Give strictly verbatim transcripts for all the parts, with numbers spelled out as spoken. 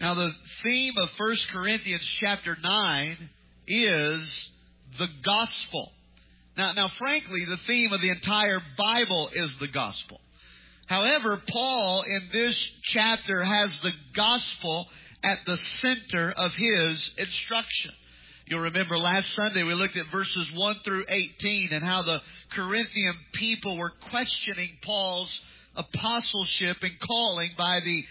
Now, the theme of First Corinthians chapter nine is the gospel. Now, now, frankly, the theme of the entire Bible is the gospel. However, Paul in this chapter has the gospel at the center of his instruction. You'll remember last Sunday we looked at verses one through eighteen and how the Corinthian people were questioning Paul's apostleship and calling by the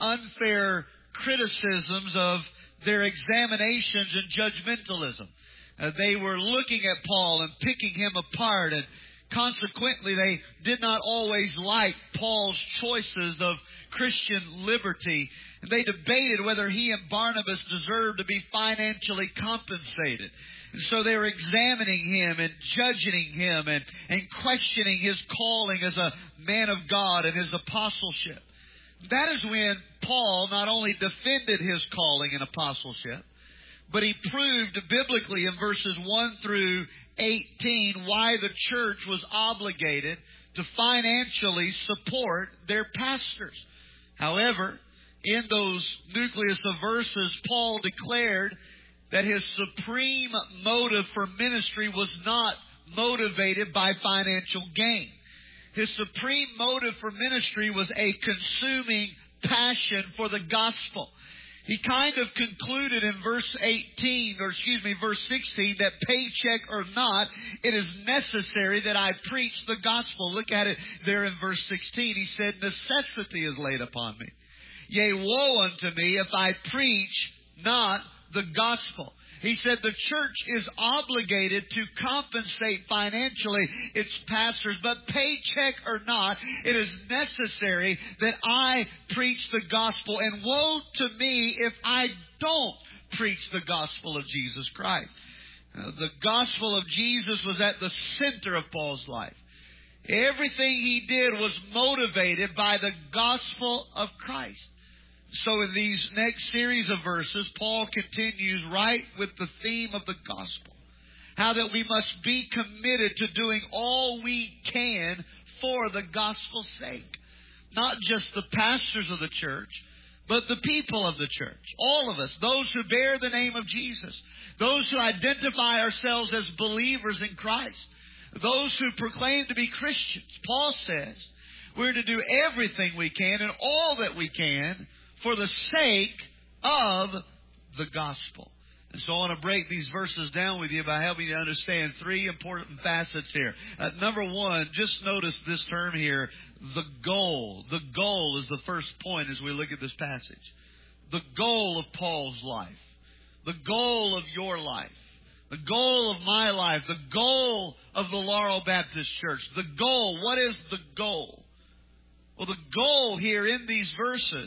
unfair criticisms of their examinations and judgmentalism. Uh, they were looking at Paul and picking him apart, and consequently they did not always like Paul's choices of Christian liberty. And they debated whether he and Barnabas deserved to be financially compensated. And so they were examining him and judging him and, and questioning his calling as a man of God and his apostleship. That is when Paul not only defended his calling and apostleship, but he proved biblically in verses one through eighteen why the church was obligated to financially support their pastors. However, in those nucleus of verses, Paul declared that his supreme motive for ministry was not motivated by financial gain. His supreme motive for ministry was a consuming passion for the gospel. He kind of concluded in verse eighteen, or excuse me, verse sixteen, that paycheck or not, it is necessary that I preach the gospel. Look at it there in verse sixteen. He said, necessity is laid upon me. Yea, woe unto me if I preach not the gospel. He said the church is obligated to compensate financially its pastors, but paycheck or not, it is necessary that I preach the gospel. And woe to me if I don't preach the gospel of Jesus Christ. Now, the gospel of Jesus was at the center of Paul's life. Everything he did was motivated by the gospel of Christ. So in these next series of verses, Paul continues right with the theme of the gospel. How that we must be committed to doing all we can for the gospel's sake. Not just the pastors of the church, but the people of the church. All of us, those who bear the name of Jesus. Those who identify ourselves as believers in Christ. Those who proclaim to be Christians. Paul says we're to do everything we can and all that we can for the sake of the gospel. And so I want to break these verses down with you by helping you understand three important facets here. Uh, number one, just notice this term here, the goal. The goal is the first point as we look at this passage. The goal of Paul's life. The goal of your life. The goal of my life. The goal of the Laurel Baptist Church. The goal. What is the goal? Well, the goal here in these verses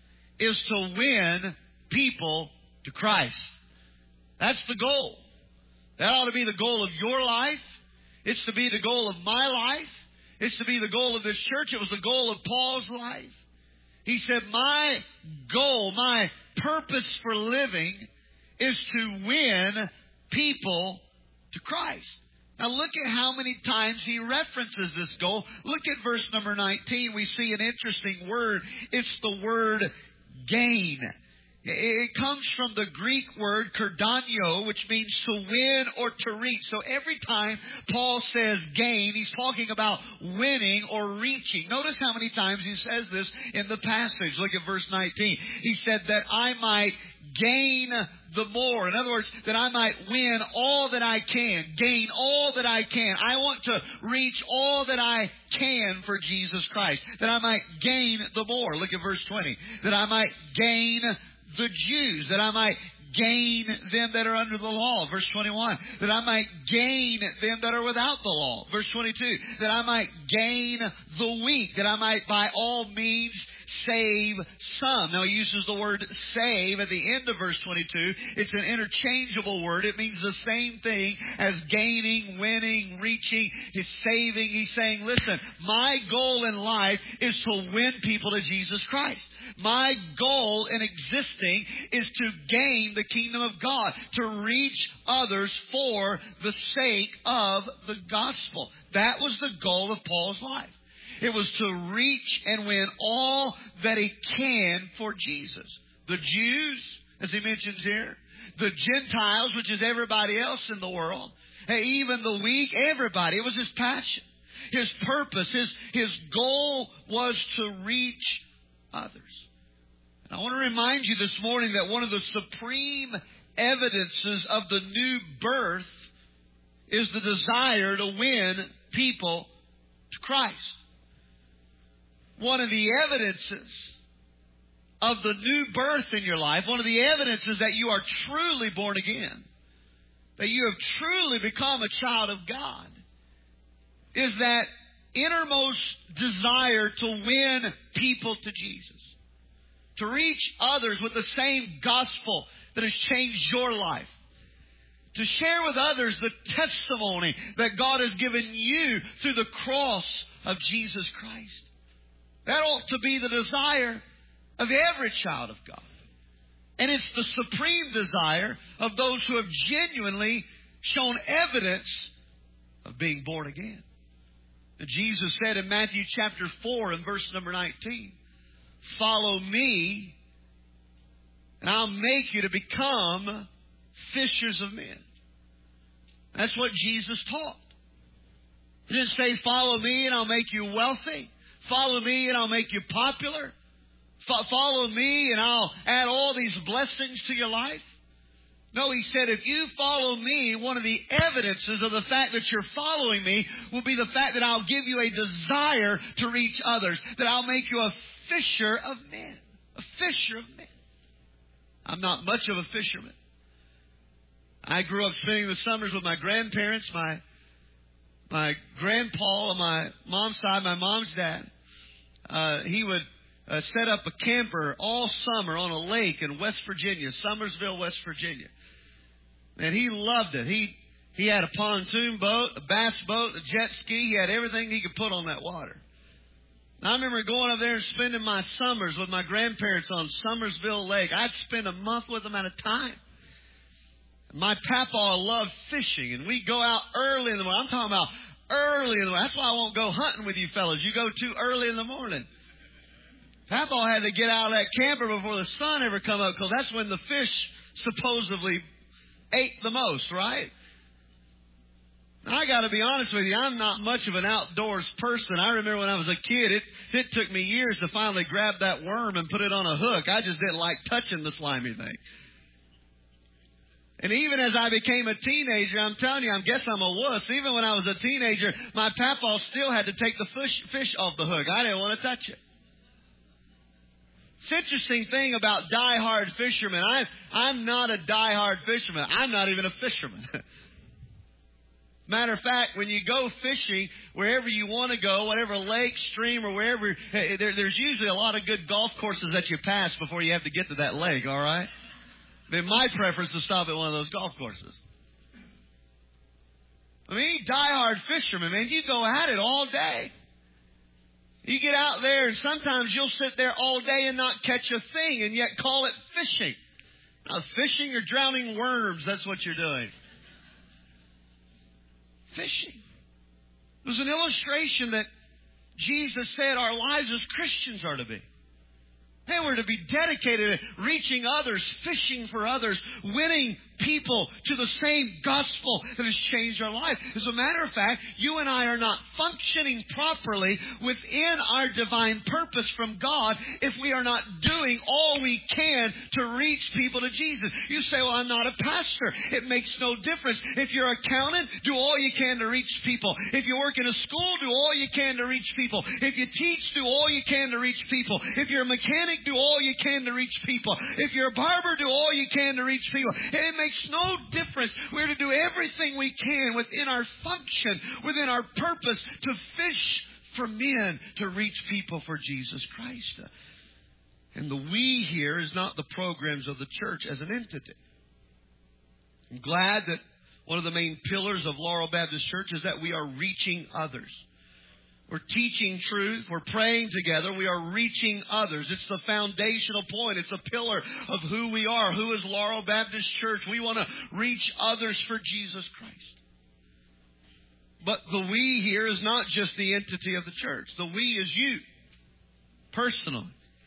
is to win people to Christ. That's the goal. That ought to be the goal of your life. It's to be the goal of my life. It's to be the goal of this church. It was the goal of Paul's life. He said, my goal, my purpose for living is to win people to Christ. Now look at how many times he references this goal. Look at verse number nineteen. We see an interesting word. It's the word gain. It comes from the Greek word kardonio, which means to win or to reach. So every time Paul says gain, he's talking about winning or reaching. Notice how many times he says this in the passage. Look at verse nineteen. He said that I might gain the more. In other words, that I might win all that I can. Gain all that I can. I want to reach all that I can for Jesus Christ. That I might gain the more. Look at verse twenty. That I might gain the Jews. That I might gain them that are under the law. Verse twenty-one. That I might gain them that are without the law. Verse twenty-two. That I might gain the weak. That I might by all means save some. Now he uses the word save at the end of verse twenty-two. It's an interchangeable word. It means the same thing as gaining, winning, reaching. He's saving. He's saying, listen, my goal in life is to win people to Jesus Christ. My goal in existing is to gain the kingdom of God, to reach others for the sake of the gospel. That was the goal of Paul's life. It was to reach and win all that he can for Jesus. the Jews, as he mentions here, the Gentiles, which is everybody else in the world, hey, even the weak, everybody. It was his passion, his purpose, his, his goal was to reach others. And I want to remind you this morning that one of the supreme evidences of the new birth is the desire to win people to Christ. One of the evidences of the new birth in your life, one of the evidences that you are truly born again, that you have truly become a child of God, is that innermost desire to win people to Jesus, to reach others with the same gospel that has changed your life, to share with others the testimony that God has given you through the cross of Jesus Christ. That ought to be the desire of every child of God. And it's the supreme desire of those who have genuinely shown evidence of being born again. And Jesus said in Matthew chapter four and verse number nineteen, "Follow me, and I'll make you to become fishers of men." That's what Jesus taught. He didn't say, "Follow me and I'll make you wealthy. Follow me and I'll make you popular. Fo- follow me and I'll add all these blessings to your life." No, he said, if you follow me, one of the evidences of the fact that you're following me will be the fact that I'll give you a desire to reach others, that I'll make you a fisher of men. A fisher of men. I'm not much of a fisherman. I grew up spending the summers with my grandparents, my my grandpa on my mom's side, my mom's dad. Uh, he would uh, set up a camper all summer on a lake in West Virginia, Summersville, West Virginia. And he loved it. He he had a pontoon boat, a bass boat, a jet ski. He had everything he could put on that water. And I remember going up there and spending my summers with my grandparents on Summersville Lake. I'd spend a month with them at a time. My papa loved fishing, and we'd go out early in the morning. I'm talking about early in the morning. That's why I won't go hunting with you fellas. You go too early in the morning. Papa had to get out of that camper before the sun ever come up, because that's when the fish supposedly ate the most, right? I got to be honest with you, I'm not much of an outdoors person. I remember when I was a kid, it, it took me years to finally grab that worm and put it on a hook. I just didn't like touching the slimy thing. And even as I became a teenager, I'm telling you, I guess I'm a wuss. Even when I was a teenager, my papa still had to take the fish, fish off the hook. I didn't want to touch it. It's an interesting thing about diehard fishermen. I, I'm not a diehard fisherman. I'm not even a fisherman. Matter of fact, when you go fishing, wherever you want to go, whatever lake, stream, or wherever, there, there's usually a lot of good golf courses that you pass before you have to get to that lake, all right? Then my preference is to stop at one of those golf courses. I mean, diehard fishermen, man, you go at it all day. You get out there, and sometimes you'll sit there all day and not catch a thing, and yet call it fishing. Now, fishing or drowning worms, that's what you're doing. Fishing. It was an illustration that Jesus said our lives as Christians are to be. Hey, we're to be dedicated to reaching others, fishing for others, winning people to the same gospel that has changed our life. As a matter of fact, you and I are not functioning properly within our divine purpose from God if we are not doing all we can to reach people to Jesus. You say, well, I'm not a pastor. It makes no difference. If you're an accountant, do all you can to reach people. If you work in a school, do all you can to reach people. If you teach, do all you can to reach people. If you're a mechanic, do all you can to reach people. If you're a barber, do all you can to reach people. It makes no difference. We're to do everything we can within our function, within our purpose, to fish for men, to reach people for Jesus Christ. And the we here is not the programs of the church as an entity. I'm glad that one of the main pillars of Laurel Baptist Church is that we are reaching others. We're teaching truth. We're praying together. We are reaching others. It's the foundational point. It's a pillar of who we are. Who is Laurel Baptist Church? We want to reach others for Jesus Christ. But the we here is not just the entity of the church. The we is you, personally.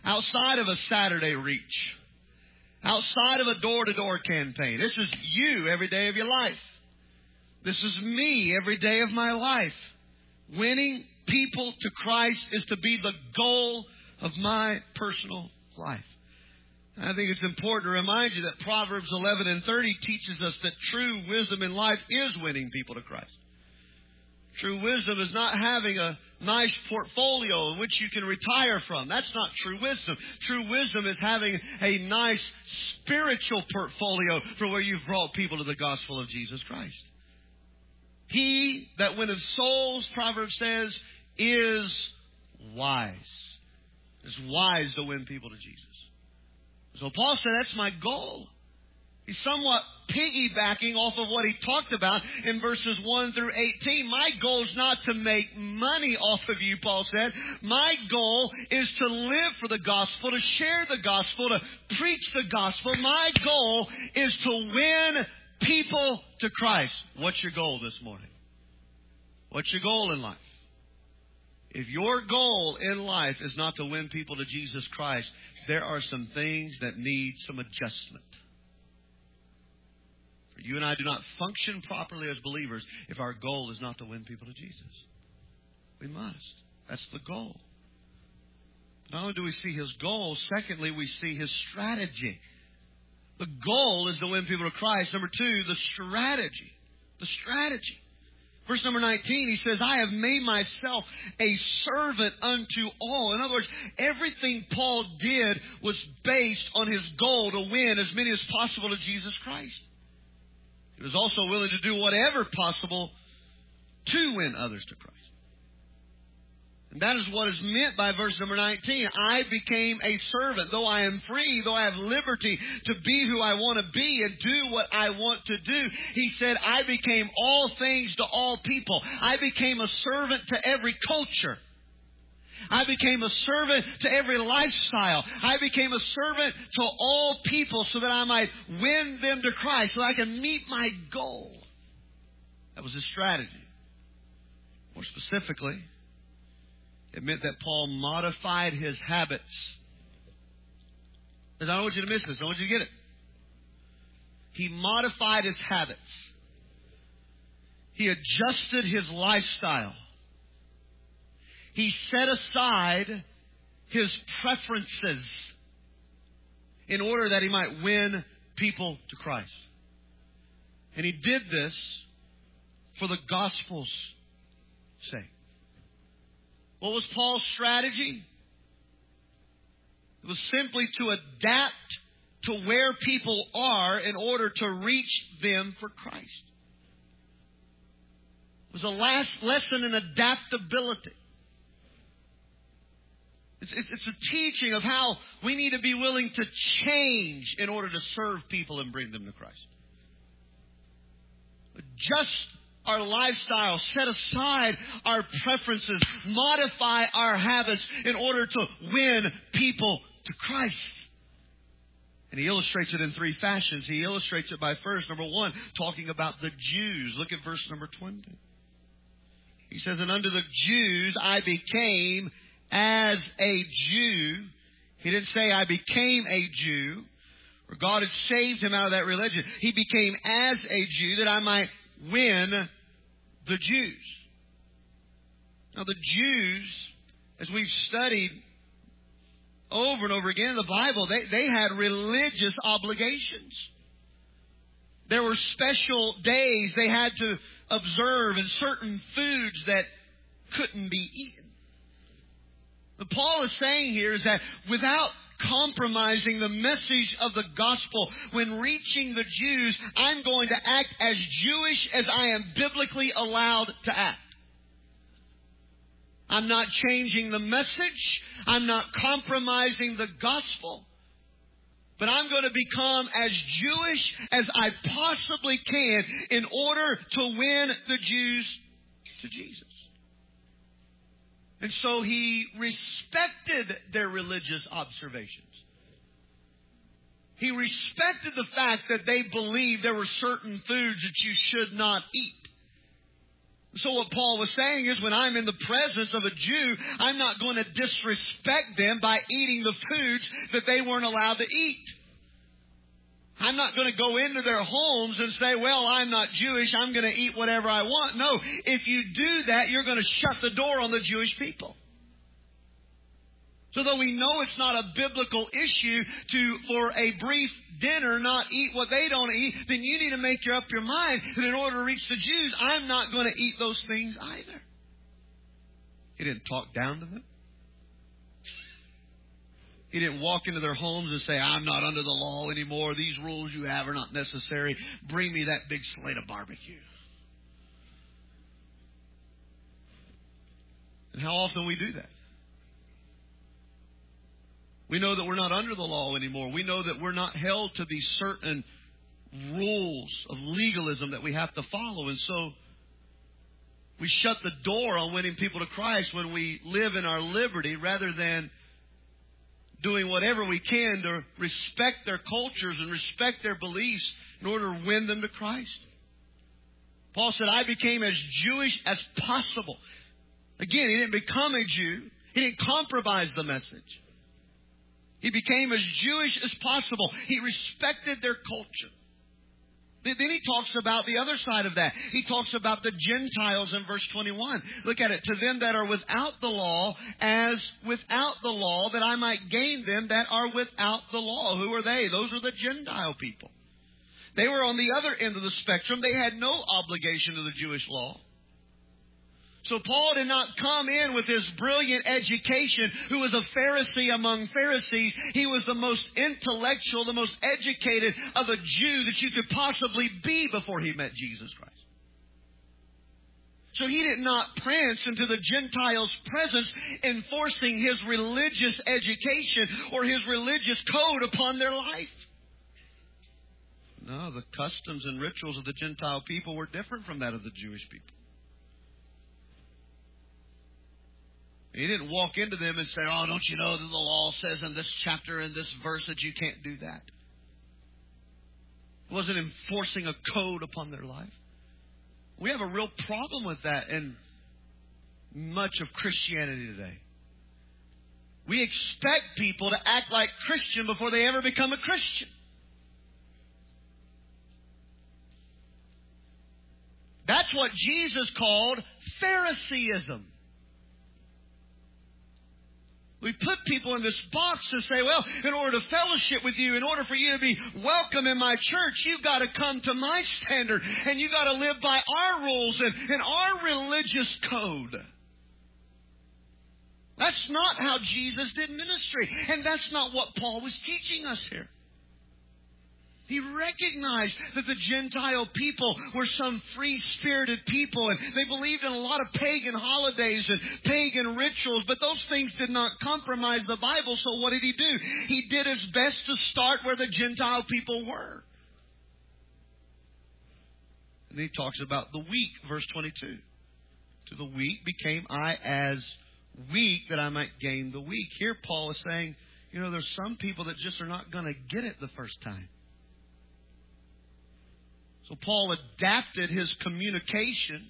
outside of a Saturday reach, outside of a door-to-door campaign. This is you every day of your life. This is me every day of my life. Winning people to Christ is to be the goal of my personal life. I think it's important to remind you that Proverbs eleven and thirty teaches us that true wisdom in life is winning people to Christ. True wisdom is not having a nice portfolio in which you can retire from. That's not true wisdom. True wisdom is having a nice spiritual portfolio for where you've brought people to the gospel of Jesus Christ. He that winneth souls, Proverbs says, is wise. It's wise to win people to Jesus. So Paul said, that's my goal. He's somewhat piggybacking off of what he talked about in verses one through eighteen. My goal is not to make money off of you, Paul said. My goal is to live for the gospel, to share the gospel, to preach the gospel. My goal is to win people to Christ. What's your goal this morning? What's your goal in life? If your goal in life is not to win people to Jesus Christ, there are some things that need some adjustment. You and I do not function properly as believers if our goal is not to win people to Jesus. We must. That's the goal. Not only do we see His goal, secondly, we see His strategy. The goal is to win people to Christ. Number two, the strategy. The strategy. Verse number nineteen, he says, I have made myself a servant unto all. In other words, everything Paul did was based on his goal to win as many as possible to Jesus Christ. He was also willing to do whatever possible to win others to Christ. And that is what is meant by verse number nineteen. I became a servant. Though I am free, though I have liberty to be who I want to be and do what I want to do, he said, I became all things to all people. I became a servant to every culture. I became a servant to every lifestyle. I became a servant to all people so that I might win them to Christ, so that I can meet my goal. That was his strategy. More specifically, it meant that Paul modified his habits. Because I don't want you to miss this. I want you to get it. He modified his habits. He adjusted his lifestyle. He set aside his preferences in order that he might win people to Christ. And he did this for the gospel's sake. What was Paul's strategy? It was simply to adapt to where people are in order to reach them for Christ. It was a last lesson in adaptability. It's, it's, it's a teaching of how we need to be willing to change in order to serve people and bring them to Christ. Adjust our lifestyle, set aside our preferences, modify our habits in order to win people to Christ. And he illustrates it in three fashions. He illustrates it by first, number one, talking about the Jews. Look at verse number twenty. He says, and unto the Jews I became as a Jew. He didn't say I became a Jew, or God had saved him out of that religion. He became as a Jew that I might win the Jews. Now the Jews, as we've studied over and over again in the Bible, they, they had religious obligations. There were special days they had to observe and certain foods that couldn't be eaten. What Paul is saying here is that without compromising the message of the gospel, when reaching the Jews, I'm going to act as Jewish as I am biblically allowed to act. I'm not changing the message. I'm not compromising the gospel. But I'm going to become as Jewish as I possibly can in order to win the Jews to Jesus. And so he respected their religious observations. He respected the fact that they believed there were certain foods that you should not eat. So what Paul was saying is when I'm in the presence of a Jew, I'm not going to disrespect them by eating the foods that they weren't allowed to eat. I'm not going to go into their homes and say, well, I'm not Jewish, I'm going to eat whatever I want. No, if you do that, you're going to shut the door on the Jewish people. So though we know it's not a biblical issue to, for a brief dinner, not eat what they don't eat, then you need to make up your mind that in order to reach the Jews, I'm not going to eat those things either. He didn't talk down to them. He didn't walk into their homes and say, I'm not under the law anymore. These rules you have are not necessary. Bring me that big slate of barbecue. And how often we do that? We know that we're not under the law anymore. We know that we're not held to these certain rules of legalism that we have to follow. And so we shut the door on winning people to Christ when we live in our liberty rather than doing whatever we can to respect their cultures and respect their beliefs in order to win them to Christ. Paul said, I became as Jewish as possible. Again, he didn't become a Jew. He didn't compromise the message. He became as Jewish as possible. He respected their culture. Then he talks about the other side of that. He talks about the Gentiles in verse twenty-one. Look at it. To them that are without the law, as without the law, that I might gain them that are without the law. Who are they? Those are the Gentile people. They were on the other end of the spectrum. They had no obligation to the Jewish law. So Paul did not come in with his brilliant education, who was a Pharisee among Pharisees. He was the most intellectual, the most educated of a Jew that you could possibly be before he met Jesus Christ. So he did not prance into the Gentiles' presence enforcing his religious education or his religious code upon their life. No, the customs and rituals of the Gentile people were different from that of the Jewish people. He didn't walk into them and say, oh, don't you know that the law says in this chapter, in this verse, that you can't do that? He wasn't enforcing a code upon their life. We have a real problem with that in much of Christianity today. We expect people to act like Christian before they ever become a Christian. That's what Jesus called Phariseeism. We put people in this box to say, well, in order to fellowship with you, in order for you to be welcome in my church, you've got to come to my standard and you've got to live by our rules and, and our religious code. That's not how Jesus did ministry. And that's not what Paul was teaching us here. He recognized that the Gentile people were some free-spirited people, and they believed in a lot of pagan holidays and pagan rituals, but those things did not compromise the Bible. So what did he do? He did his best to start where the Gentile people were. And he talks about the weak, verse twenty-two. To the weak became I as weak, that I might gain the weak. Here Paul is saying, you know, there's some people that just are not going to get it the first time. So Paul adapted his communication.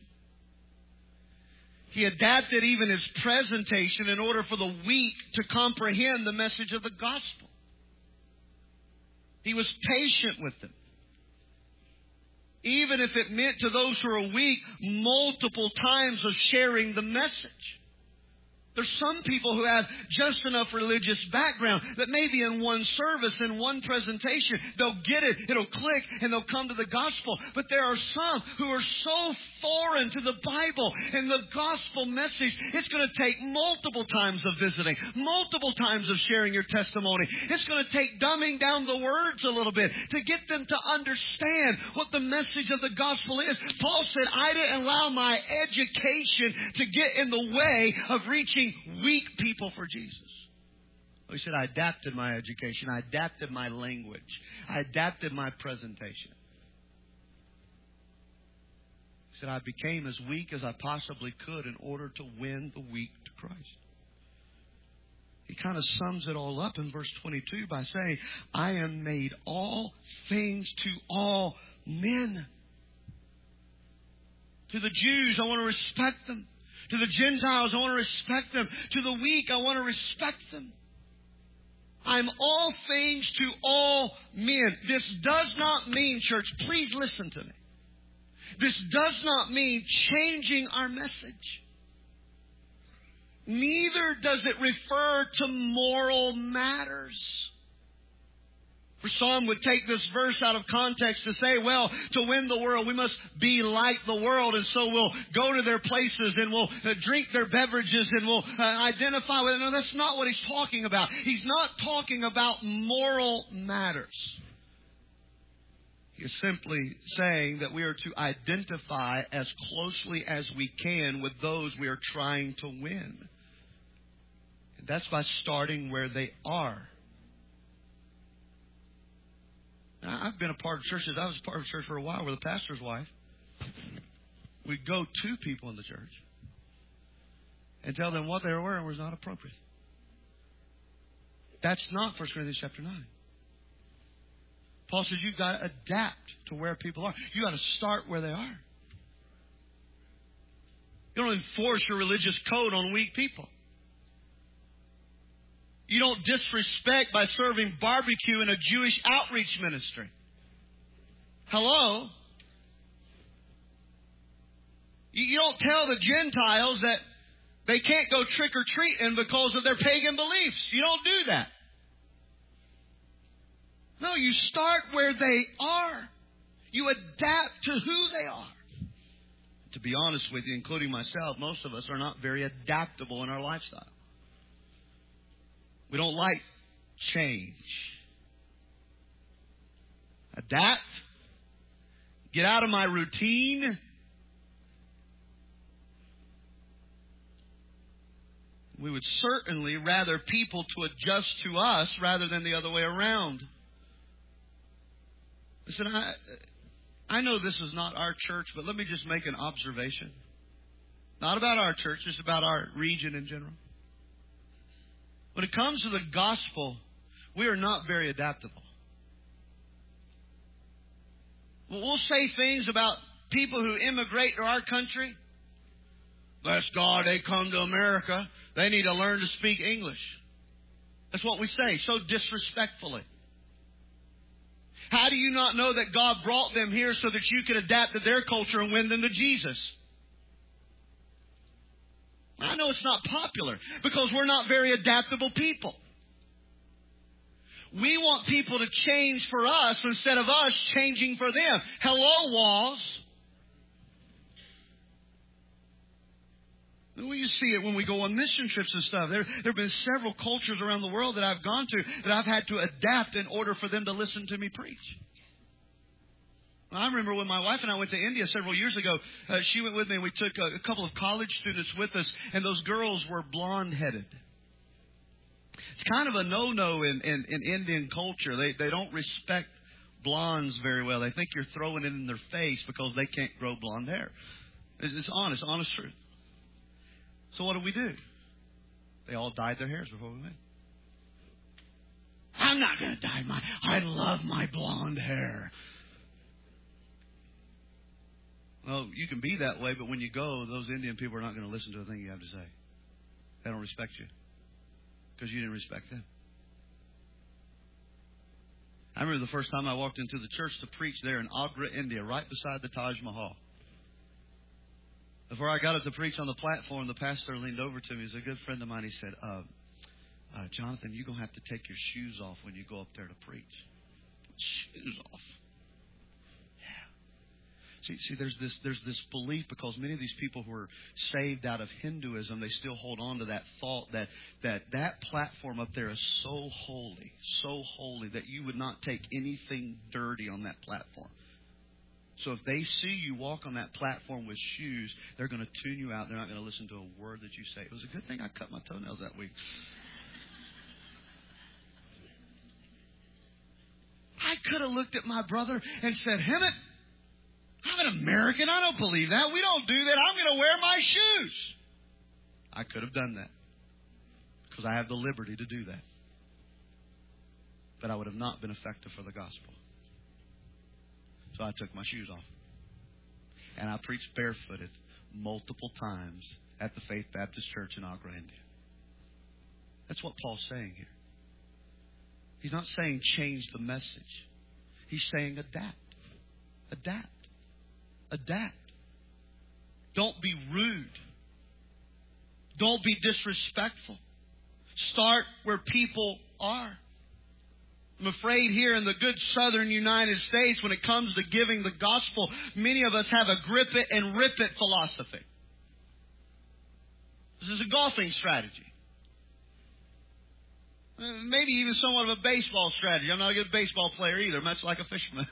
He adapted even his presentation in order for the weak to comprehend the message of the gospel. He was patient with them. Even if it meant to those who are weak, multiple times of sharing the message. There's some people who have just enough religious background that maybe in one service, in one presentation, they'll get it, it'll click, and they'll come to the gospel. But there are some who are so foreign to the Bible and the gospel message, it's going to take multiple times of visiting, multiple times of sharing your testimony. It's going to take dumbing down the words a little bit to get them to understand what the message of the gospel is. Paul said, I didn't allow my education to get in the way of reaching weak people for Jesus. He said, I adapted my education. I adapted my language. I adapted my presentation. He said, I became as weak as I possibly could in order to win the weak to Christ. He kind of sums it all up in verse twenty-two by saying, I am made all things to all men. To the Jews, I want to respect them. To the Gentiles, I want to respect them. To the weak, I want to respect them. I'm all things to all men. This does not mean, church, please listen to me. This does not mean changing our message. Neither does it refer to moral matters. For some would take this verse out of context to say, well, to win the world, we must be like the world. And so we'll go to their places and we'll uh, drink their beverages and we'll uh, identify with it. No, that's not what he's talking about. He's not talking about moral matters. He is simply saying that we are to identify as closely as we can with those we are trying to win. And that's by starting where they are. I've been a part of churches. I was a part of a church for a while where the pastor's wife would go to people in the church and tell them what they were wearing was not appropriate. That's not First Corinthians chapter nine. Paul says you've got to adapt to where people are. You've got to start where they are. You don't enforce your religious code on weak people. You don't disrespect by serving barbecue in a Jewish outreach ministry. Hello? You don't tell the Gentiles that they can't go trick-or-treating because of their pagan beliefs. You don't do that. No, you start where they are. You adapt to who they are. To be honest with you, including myself, most of us are not very adaptable in our lifestyle. We don't like change. Adapt. Get out of my routine. We would certainly rather people to adjust to us rather than the other way around. Listen, I, I know this is not our church, but let me just make an observation. Not about our church, just about our region in general. When it comes to the gospel, we are not very adaptable. We'll say things about people who immigrate to our country. Bless God, they come to America. They need to learn to speak English. That's what we say, so disrespectfully. How do you not know that God brought them here so that you could adapt to their culture and win them to Jesus? I know it's not popular because we're not very adaptable people. We want people to change for us instead of us changing for them. Hello, walls. We see it when we go on mission trips and stuff. There, there have been several cultures around the world that I've gone to that I've had to adapt in order for them to listen to me preach. I remember when my wife and I went to India several years ago, uh, she went with me and we took a, a couple of college students with us, and those girls were blonde-headed. It's kind of a no-no in, in, in Indian culture. They, they don't respect blondes very well. They think you're throwing it in their face because they can't grow blonde hair. It's, it's honest, honest truth. So what do we do? They all dyed their hairs before we went. I'm not going to dye my... I love my blonde hair. Well, you can be that way, but when you go, those Indian people are not going to listen to a thing you have to say. They don't respect you because you didn't respect them. I remember the first time I walked into the church to preach there in Agra, India, right beside the Taj Mahal. Before I got up to preach on the platform, the pastor leaned over to me. He's a good friend of mine. He said, uh, uh, Jonathan, you're going to have to take your shoes off when you go up there to preach. Shoes off. See, see, there's this there's this belief because many of these people who are saved out of Hinduism, they still hold on to that thought that that that platform up there is so holy, so holy that you would not take anything dirty on that platform. So if they see you walk on that platform with shoes, they're going to tune you out. They're not going to listen to a word that you say. It was a good thing I cut my toenails that week. I could have looked at my brother and said, Hemmett, I'm an American. I don't believe that. We don't do that. I'm going to wear my shoes. I could have done that because I have the liberty to do that. But I would have not been effective for the gospel. So I took my shoes off. And I preached barefooted multiple times at the Faith Baptist Church in Agua India. That's what Paul's saying here. He's not saying change the message. He's saying adapt. Adapt. Adapt. Don't be rude. Don't be disrespectful. Start where people are. I'm afraid here in the good southern United States, when it comes to giving the gospel, many of us have a grip it and rip it philosophy. This is a golfing strategy. Maybe even somewhat of a baseball strategy. I'm not a good baseball player either, much like a fisherman.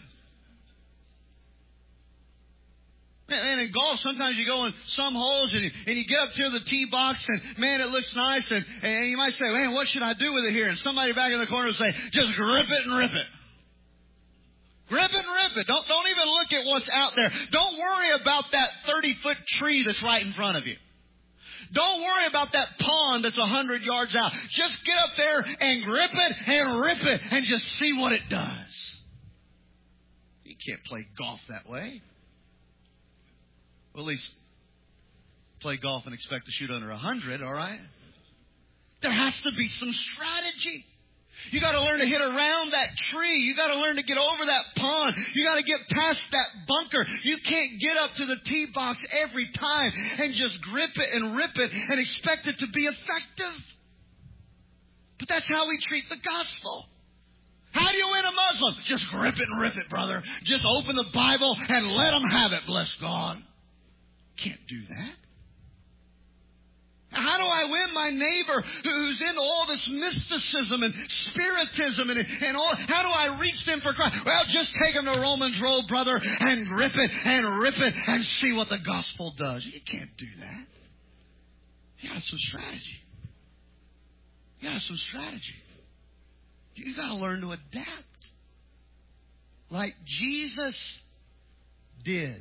And in golf, sometimes you go in some holes and you, and you get up to the tee box and, man, it looks nice. And, and you might say, man, what should I do with it here? And somebody back in the corner will say, just grip it and rip it. Grip it and rip it. Don't, don't even look at what's out there. Don't worry about that thirty-foot tree that's right in front of you. Don't worry about that pond that's one hundred yards out. Just get up there and grip it and rip it and just see what it does. You can't play golf that way. Well, at least play golf and expect to shoot under one hundred, all right? There has to be some strategy. You got to learn to hit around that tree. You got to learn to get over that pond. You got to get past that bunker. You can't get up to the tee box every time and just grip it and rip it and expect it to be effective. But that's how we treat the gospel. How do you win a Muslim? Just grip it and rip it, brother. Just open the Bible and let them have it, bless God. Can't do that. How do I win my neighbor who's into all this mysticism and spiritism and, and all? How do I reach them for Christ? Well, just take them to Romans Road, brother, and grip it and rip it and see what the gospel does. You can't do that. You got some strategy. You got some strategy. You got to learn to adapt. Like Jesus did.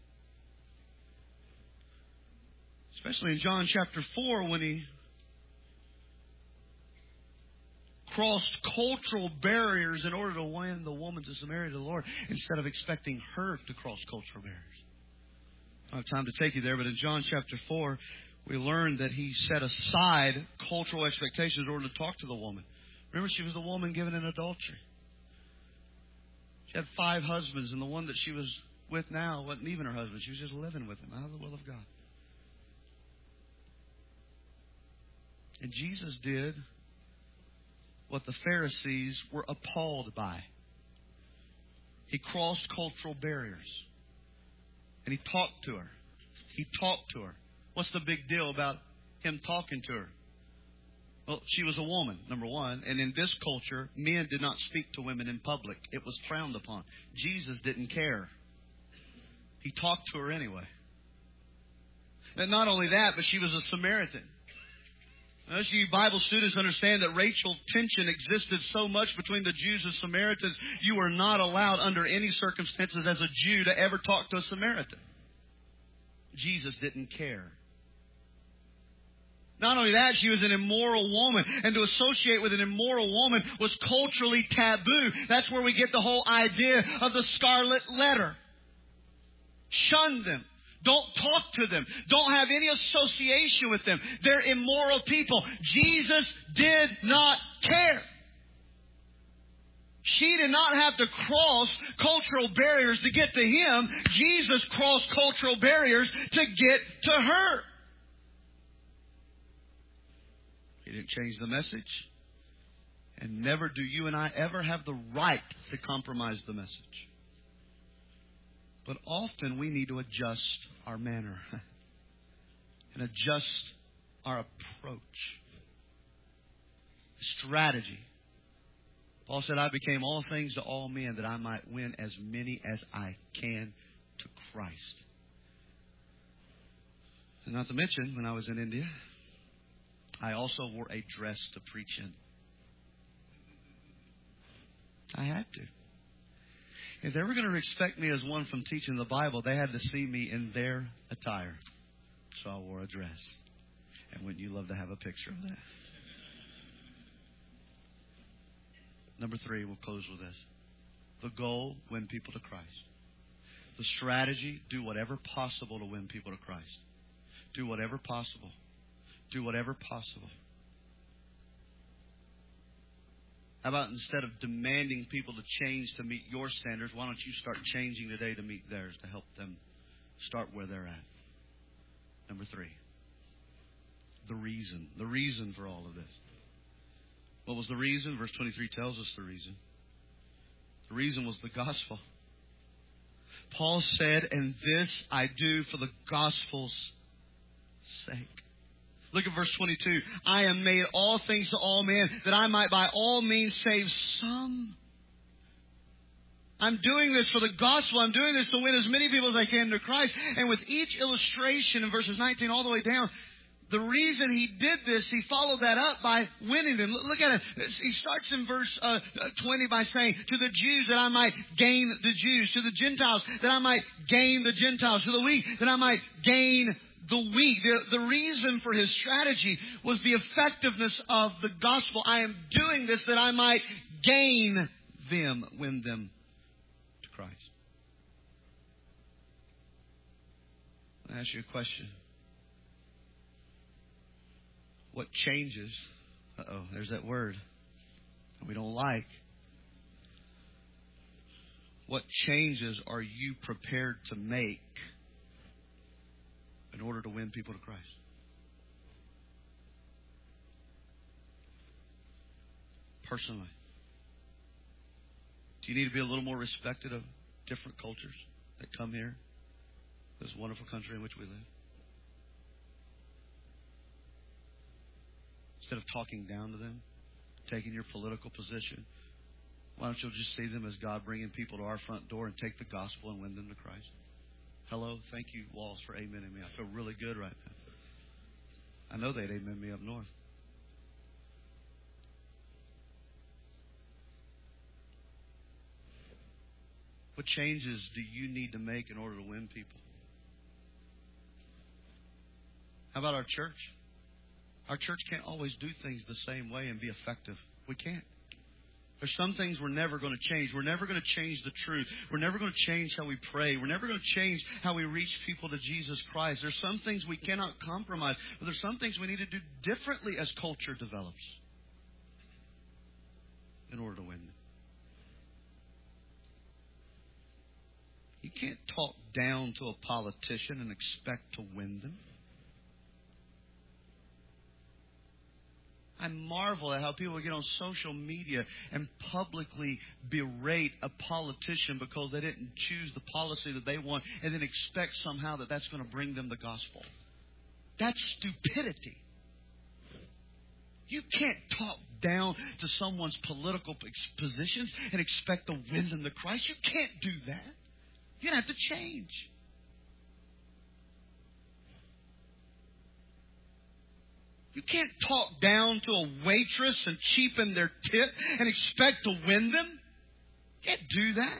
Especially in John chapter four, when he crossed cultural barriers in order to win the woman to Samaria to the Lord, instead of expecting her to cross cultural barriers. I don't have time to take you there, but in John chapter four, we learn that he set aside cultural expectations in order to talk to the woman. Remember, she was the woman given in adultery. She had five husbands, and the one that she was with now wasn't even her husband. She was just living with him out of the will of God. And Jesus did what the Pharisees were appalled by. He crossed cultural barriers. And he talked to her. He talked to her. What's the big deal about him talking to her? Well, she was a woman, number one. And in this culture, men did not speak to women in public. It was frowned upon. Jesus didn't care. He talked to her anyway. And not only that, but she was a Samaritan. As you Bible students understand that racial tension existed so much between the Jews and Samaritans, you were not allowed under any circumstances as a Jew to ever talk to a Samaritan. Jesus didn't care. Not only that, she was an immoral woman. And to associate with an immoral woman was culturally taboo. That's where we get the whole idea of the scarlet letter. Shun them. Don't talk to them. Don't have any association with them. They're immoral people. Jesus did not care. She did not have to cross cultural barriers to get to him. Jesus crossed cultural barriers to get to her. He didn't change the message. And never do you and I ever have the right to compromise the message. But often we need to adjust our manner and adjust our approach. Strategy. Paul said, I became all things to all men that I might win as many as I can to Christ. And not to mention, when I was in India, I also wore a dress to preach in. I had to. If they were going to respect me as one from teaching the Bible, they had to see me in their attire. So I wore a dress. And wouldn't you love to have a picture of that? Number three, we'll close with this. The goal, win people to Christ. The strategy, do whatever possible to win people to Christ. Do whatever possible. Do whatever possible. How about instead of demanding people to change to meet your standards, why don't you start changing today to meet theirs, to help them start where they're at? Number three, the reason. The reason for all of this. What was the reason? Verse twenty-three tells us the reason. The reason was the gospel. Paul said, and this I do for the gospel's sake. Look at verse twenty-two. I am made all things to all men, that I might by all means save some. I'm doing this for the gospel. I'm doing this to win as many people as I can to Christ. And with each illustration in verses nineteen all the way down, the reason he did this, he followed that up by winning them. Look at it. He starts in verse uh, twenty by saying, to the Jews that I might gain the Jews. To the Gentiles that I might gain the Gentiles. To the weak that I might gain the weak. The, the reason for his strategy was the effectiveness of the gospel. I am doing this that I might gain them, win them to Christ. I'll ask you a question. What changes? Uh-oh, there's that word that we don't like. What changes are you prepared to make in order to win people to Christ? Personally, do you need to be a little more respected of different cultures that come here, this wonderful country in which we live? Instead of talking down to them, taking your political position, why don't you just see them as God bringing people to our front door and take the gospel and win them to Christ? Hello, thank you, Walls, for amening me. I feel really good right now. I know they'd amen me up north. What changes do you need to make in order to win people? How about our church? Our church can't always do things the same way and be effective. We can't. There's some things we're never going to change. We're never going to change the truth. We're never going to change how we pray. We're never going to change how we reach people to Jesus Christ. There's some things we cannot compromise. But there's some things we need to do differently as culture develops in order to win them. You can't talk down to a politician and expect to win them. I marvel at how people get on social media and publicly berate a politician because they didn't choose the policy that they want and then expect somehow that that's going to bring them the gospel. That's stupidity. You can't talk down to someone's political positions and expect to win them to Christ. You can't do that. You're going to have to change. You can't talk down to a waitress and cheapen their tip and expect to win them. You can't do that.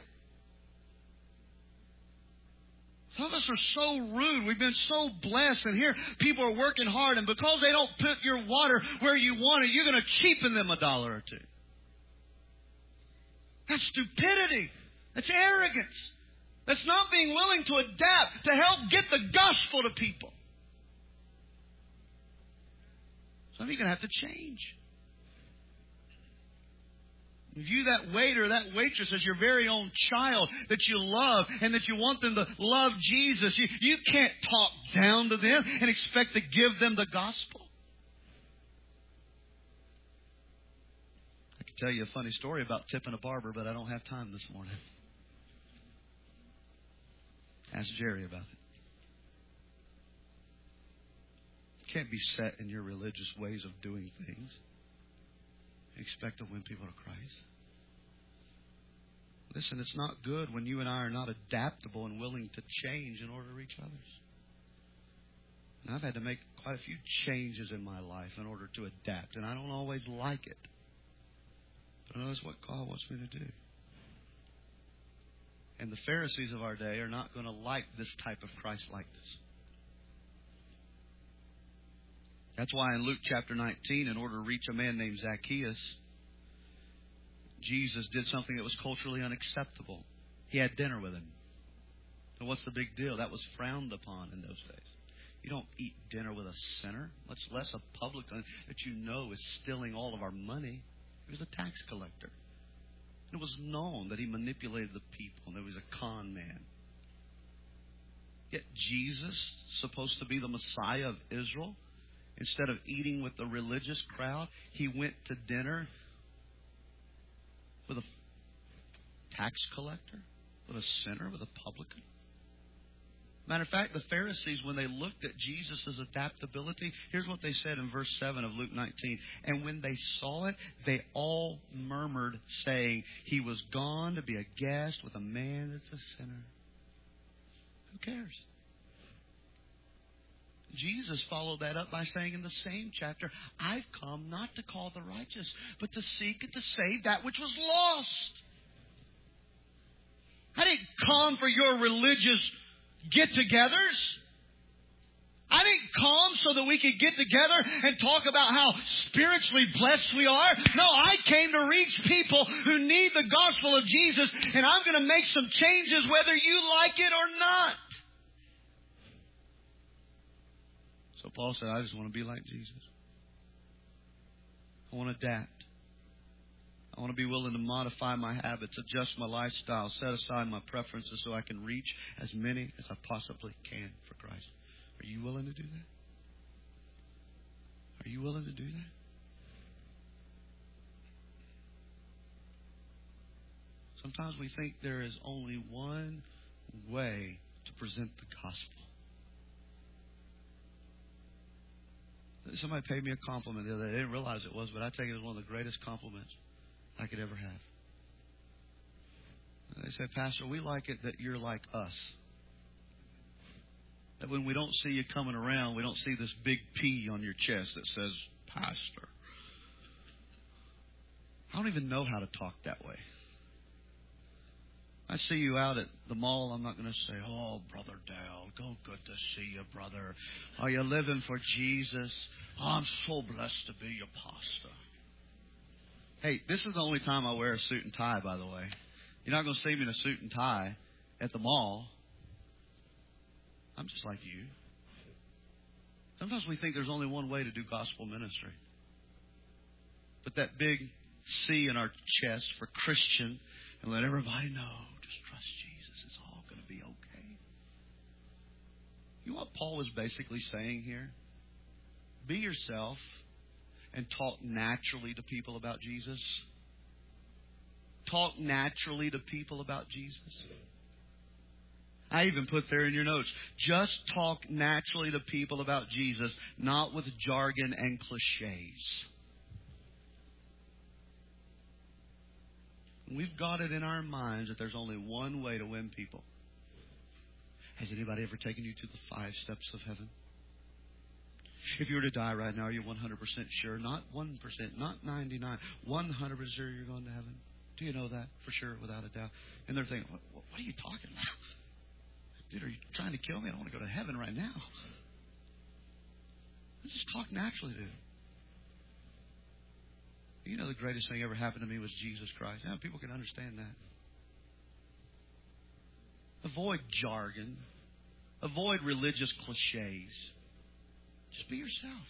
Some of us are so rude. We've been so blessed. And here people are working hard. And because they don't put your water where you want it, you're going to cheapen them a dollar or two. That's stupidity. That's arrogance. That's not being willing to adapt to help get the gospel to people. Some of you are going to have to change. View that waiter, that waitress as your very own child that you love and that you want them to love Jesus. You, you can't talk down to them and expect to give them the gospel. I could tell you a funny story about tipping a barber, but I don't have time this morning. Ask Jerry about it. You can't be set in your religious ways of doing things. Expect to win people to Christ. Listen, it's not good when you and I are not adaptable and willing to change in order to reach others. And I've had to make quite a few changes in my life in order to adapt, and I don't always like it. But I know that's what God wants me to do. And the Pharisees of our day are not going to like this type of Christ-likeness. That's why in Luke chapter nineteen, in order to reach a man named Zacchaeus, Jesus did something that was culturally unacceptable. He had dinner with him. And what's the big deal? That was frowned upon in those days. You don't eat dinner with a sinner, much less a publican that you know is stealing all of our money. He was a tax collector. It was known that he manipulated the people and that he was a con man. Yet Jesus, supposed to be the Messiah of Israel, instead of eating with the religious crowd, he went to dinner with a tax collector, with a sinner, with a publican. Matter of fact, the Pharisees, when they looked at Jesus' adaptability, here's what they said in verse seven of Luke nineteen. And when they saw it, they all murmured, saying, he was gone to be a guest with a man that's a sinner. Who cares? Jesus followed that up by saying in the same chapter, I've come not to call the righteous, but to seek and to save that which was lost. I didn't come for your religious get-togethers. I didn't come so that we could get together and talk about how spiritually blessed we are. No, I came to reach people who need the gospel of Jesus, and I'm going to make some changes whether you like it or not. So Paul said, I just want to be like Jesus. I want to adapt. I want to be willing to modify my habits, adjust my lifestyle, set aside my preferences so I can reach as many as I possibly can for Christ. Are you willing to do that? Are you willing to do that? Sometimes we think there is only one way to present the gospel. Somebody paid me a compliment the other day. I didn't realize it was, but I take it as one of the greatest compliments I could ever have. They said, Pastor, we like it that you're like us. That when we don't see you coming around, we don't see this big P on your chest that says, Pastor. I don't even know how to talk that way. I see you out at the mall, I'm not going to say, oh, Brother Dale, go good to see you, brother. Are you living for Jesus? Oh, I'm so blessed to be your pastor. Hey, this is the only time I wear a suit and tie, by the way. You're not going to see me in a suit and tie at the mall. I'm just like you. Sometimes we think there's only one way to do gospel ministry. Put that big C in our chest for Christian and let everybody know, just trust Jesus. It's all going to be okay. You know what Paul was basically saying here? Be yourself and talk naturally to people about Jesus. Talk naturally to people about Jesus. I even put there in your notes, just talk naturally to people about Jesus, not with jargon and cliches. We've got it in our minds that there's only one way to win people. Has anybody ever taken you to the five steps of heaven? If you were to die right now, are you one hundred percent sure? Not one percent, not ninety-nine, one hundred percent sure you're going to heaven? Do you know that for sure, without a doubt? And they're thinking, what, what are you talking about? Dude, are you trying to kill me? I don't want to go to heaven right now. Let's just talk naturally, dude. You know the greatest thing ever happened to me was Jesus Christ. Now, people can understand that. Avoid jargon. Avoid religious cliches. Just be yourself.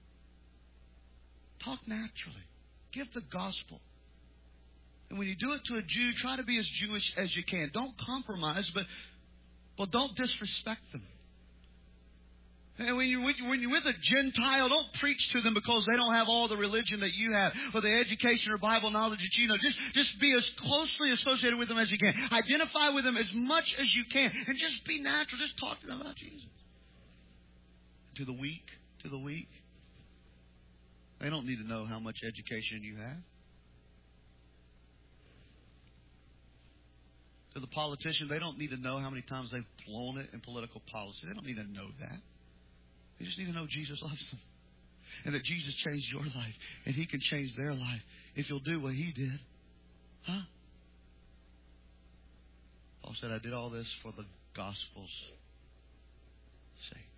Talk naturally. Give the gospel. And when you do it to a Jew, try to be as Jewish as you can. Don't compromise, but, but don't disrespect them. And when you're, when you're with a Gentile, don't preach to them because they don't have all the religion that you have or the education or Bible knowledge that you know. Just, just be as closely associated with them as you can. Identify with them as much as you can. And just be natural. Just talk to them about Jesus. To the weak, to the weak. They don't need to know how much education you have. To the politician, they don't need to know how many times they've blown it in political policy. They don't need to know that. They just need to know Jesus loves them. And that Jesus changed your life. And He can change their life if you'll do what He did. Huh? Paul said, I did all this for the gospel's sake.